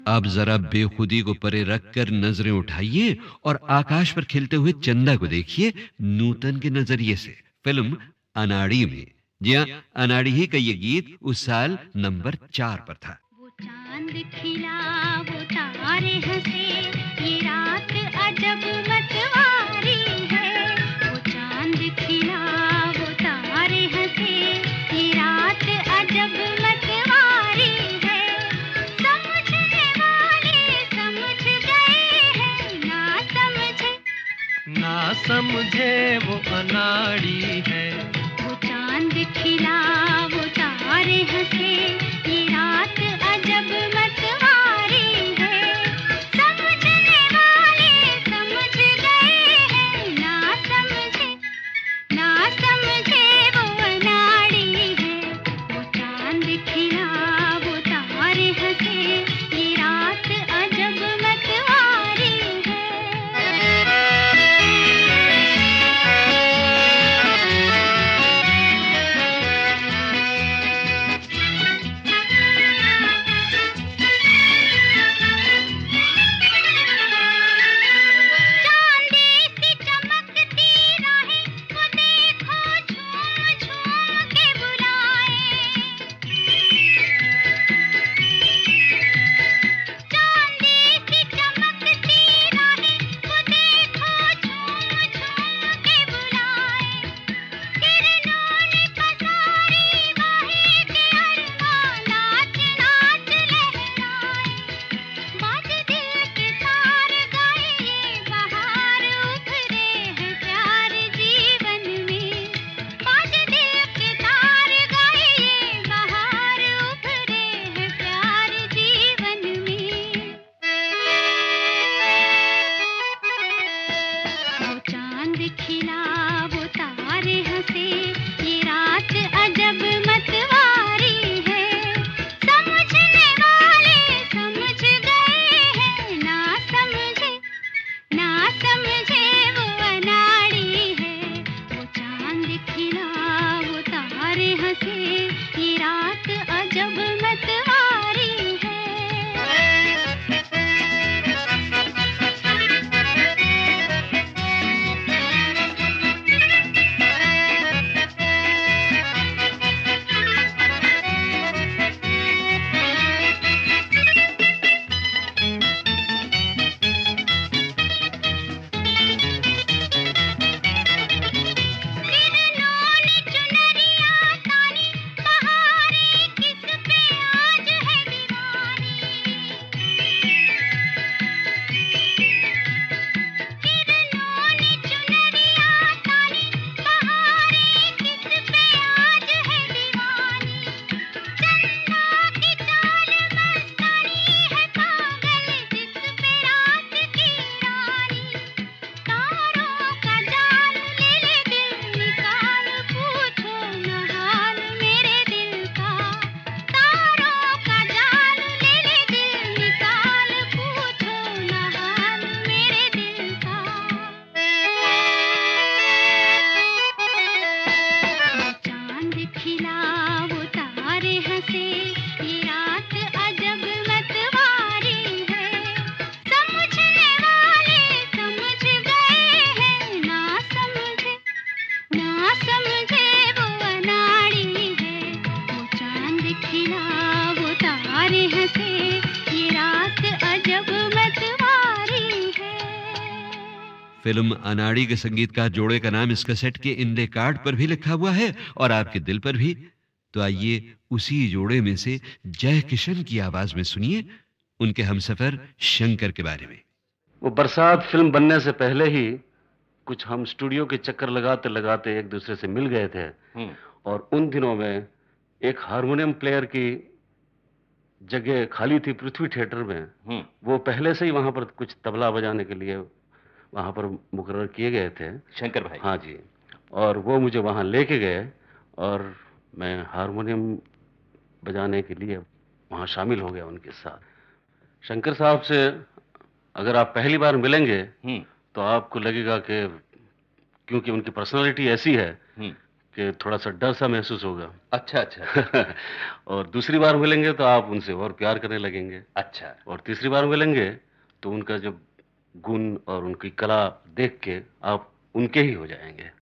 अब जरा बेखुदी को परे रखकर नजरें उठाइए और आकाश पर खिलते हुए चंदा को देखिए नूतन के नजरिए से। फिल्म अनाड़ी में। जी हाँ, अनाड़ी ही का ये गीत उस साल नंबर 4 पर था। वो चांद खिला, वो तारे हंसे, ये रात अजब मतवारी है। वो चांद खिला, वो तारे हंसे, ये रात अजब मतवारी है। समझने वाले समझ गए हैं, ना समझे वो अनाड़ी है। वो चांद खिला, वो तारे हंसे, ये रात अजब मतवारी है। समझने वाले समझ गए हैं, ना समझे वो अनाड़ी है। वो चांद खिला, वो तारे हंसे, ये रात अजब मतवारी है। फिल्म अनाड़ी के संगीतकार जोड़े का नाम इस कैसेट के इंडे कार्ड पर भी लिखा हुआ है और आपके दिल पर भी। तो आइए उसी जोड़े में से जय किशन की आवाज में सुनिए उनके हमसफर शंकर के बारे में। वो बरसात फिल्म बनने से पहले ही कुछ हम स्टूडियो के चक्कर लगाते लगाते एक दूसरे से मिल गए थे और उन दिनों में एक हारमोनियम प्लेयर की जगह खाली थी पृथ्वी थिएटर में। वो पहले से ही वहां पर कुछ तबला बजाने के लिए वहां पर मुकर्रर किए गए थे, शंकर भाई। हाँ जी। और वो मुझे वहां लेके गए और मैं हारमोनियम बजाने के लिए वहां शामिल हो गया उनके साथ। शंकर साहब से अगर आप पहली बार मिलेंगे तो आपको लगेगा कि क्योंकि उनकी पर्सनालिटी ऐसी है कि थोड़ा सा डर सा महसूस होगा। अच्छा अच्छा। और दूसरी बार मिलेंगे तो आप उनसे और प्यार करने लगेंगे। अच्छा। और तीसरी बार मिलेंगे तो उनका जब गुण और उनकी कला देख के आप उनके ही हो जाएंगे।